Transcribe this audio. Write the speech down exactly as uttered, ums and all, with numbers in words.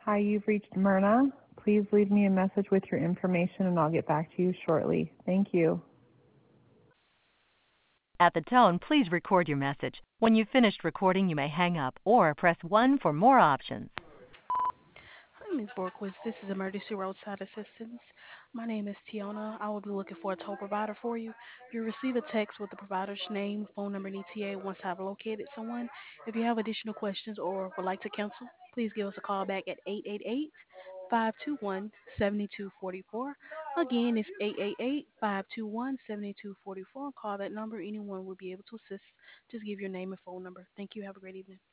Hi, you've reached Myrna. Please leave me a message with your information and I'll get back to you shortly. Thank you. At the tone, please record your message. When you've finished recording, you may hang up or press one for more options. Hi, Miz Borquist. This is Emergency Roadside Assistance. My name is Tiona. I will be looking for a toll provider for you. You'll receive a text with the provider's name, phone number, and E T A once I've located someone. If you have additional questions or would like to cancel, please give us a call back at eight eight eight, five two one, seven two four four. Again, it's eight eight eight, five two one, seven two four four. Call that number. Anyone will be able to assist. Just give your name and phone number. Thank you. Have a great evening.